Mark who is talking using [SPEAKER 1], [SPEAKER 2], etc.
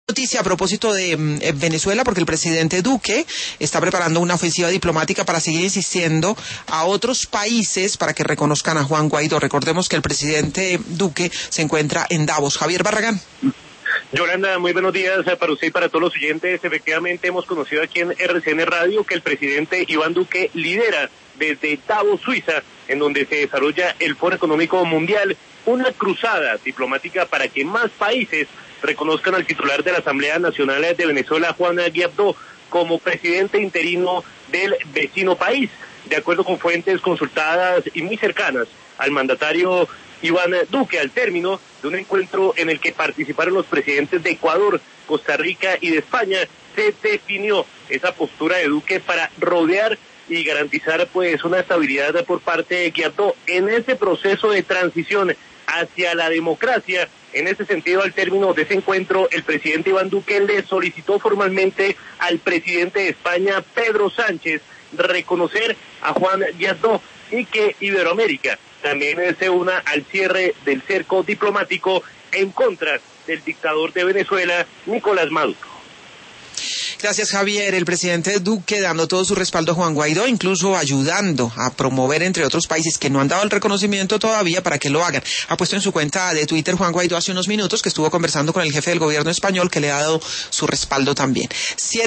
[SPEAKER 1] Noticia a propósito de Venezuela, porque el presidente Duque está preparando una ofensiva diplomática para seguir insistiendo a otros países para que reconozcan a Juan Guaidó. Recordemos que el presidente Duque se encuentra en Davos. Javier Barragán.
[SPEAKER 2] Yolanda, muy buenos días para usted y para todos los oyentes. Efectivamente, hemos conocido aquí en RCN Radio que el presidente Iván Duque lidera desde Davos, Suiza, en donde se desarrolla el Foro Económico Mundial, una cruzada diplomática para que más países reconozcan al titular de la Asamblea Nacional de Venezuela, Juan Guaidó, como presidente interino del vecino país. De acuerdo con fuentes consultadas y muy cercanas al mandatario Iván Duque, al término de un encuentro en el que participaron los presidentes de Ecuador, Costa Rica y de España, se definió esa postura de Duque para rodear y garantizar pues una estabilidad por parte de Guaidó en ese proceso de transición hacia la democracia. En ese sentido, al término de ese encuentro, el presidente Iván Duque le solicitó formalmente al presidente de España, Pedro Sánchez, reconocer a Juan Guaidó y que Iberoamérica también se una al cierre del cerco diplomático en contra del dictador de Venezuela, Nicolás Maduro.
[SPEAKER 1] Gracias, Javier. El presidente Duque dando todo su respaldo a Juan Guaidó, incluso ayudando a promover, entre otros países que no han dado el reconocimiento todavía, para que lo hagan. Ha puesto en su cuenta de Twitter Juan Guaidó hace unos minutos que estuvo conversando con el jefe del gobierno español, que le ha dado su respaldo también.